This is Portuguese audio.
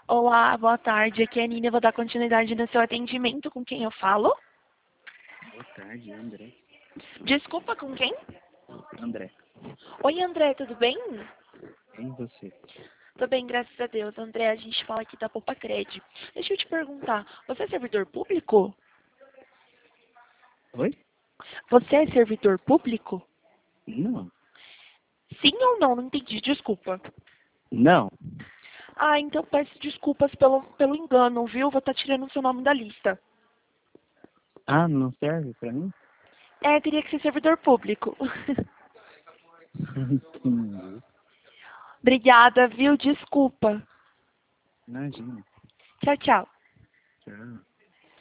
Olá, boa tarde. Aqui é a Nina. Eu vou dar continuidade no seu atendimento. Com quem eu falo? Boa tarde, André. Desculpa, com quem? André, Oi, André, tudo bem? quem você? Tô bem, graças a Deus. André, a gente fala aqui da Popacred. Deixa eu te perguntar, você é servidor público? Oi? Você é servidor público? Não. Sim ou não? Não entendi, desculpa. Não. Ah, então peço desculpas pelo engano, viu? Vou estar tirando o seu nome da lista. Ah, não serve pra mim? É, teria que ser servidor público. Entendi. Obrigada, viu? Desculpa. Imagina. Tchau, tchau. Tchau.